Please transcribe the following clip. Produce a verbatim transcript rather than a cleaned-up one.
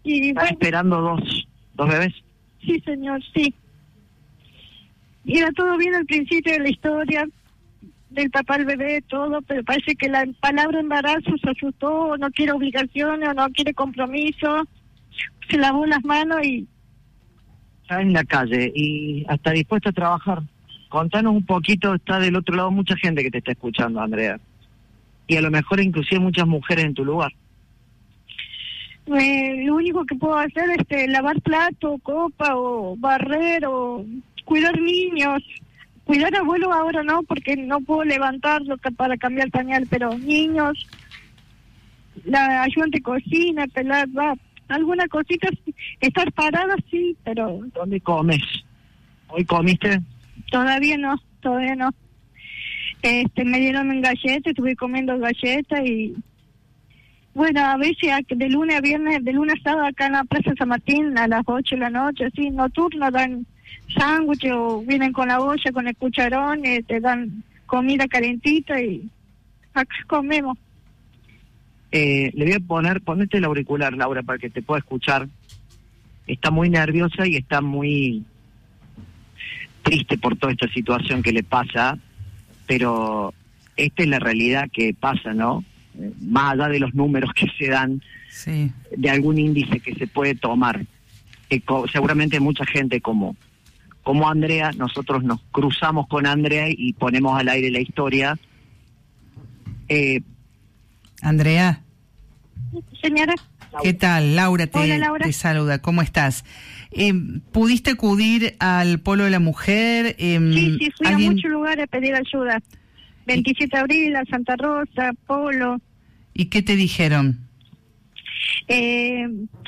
Y ¿Está bueno, esperando dos, dos bebés? sí, señor, sí. Iba todo bien al principio de la historia, del papá al bebé, todo, pero parece que la palabra embarazo se asustó, no quiere obligaciones, o no quiere compromiso, se lavó las manos y... Está en la calle y hasta dispuesta a trabajar. Contanos un poquito, está del otro lado mucha gente que te está escuchando, Andrea. Y a lo mejor inclusive muchas mujeres en tu lugar. Eh, lo único que puedo hacer es este, lavar plato, copa, o barrer, o cuidar niños. Cuidar abuelos ahora no, porque no puedo levantarlo ca- para cambiar pañal, pero niños, la ayudante de cocina, pelar, va, alguna cosita, sí. Estar parada sí, pero ¿Dónde comes? ¿Hoy comiste? todavía no, todavía no. Este, me dieron en galletas, estuve comiendo galletas y bueno, a veces a- de lunes a viernes, de lunes a sábado acá en la Plaza San Martín a las ocho de la noche, así, nocturno, dan sándwiches o vienen con la olla, con el cucharón, eh, te dan comida calentita y acá comemos. Eh, le voy a poner, ponete el auricular, Laura, para que te pueda escuchar. Está muy nerviosa y está muy triste por toda esta situación que le pasa, pero esta es la realidad que pasa, ¿no? Eh, más allá de los números que se dan, Sí. de algún índice que se puede tomar. Eh, co- seguramente mucha gente como, como Andrea, nosotros nos cruzamos con Andrea y ponemos al aire la historia. Eh, Andrea, Señora, ¿qué tal? Laura te, Hola, Laura. te saluda, ¿cómo estás? Eh, ¿Pudiste acudir al Polo de la Mujer? Eh, sí, sí, fui ¿alguien- a muchos lugares a pedir ayuda. veintisiete de abril, a Santa Rosa, Polo. ¿Y qué te dijeron? Eh,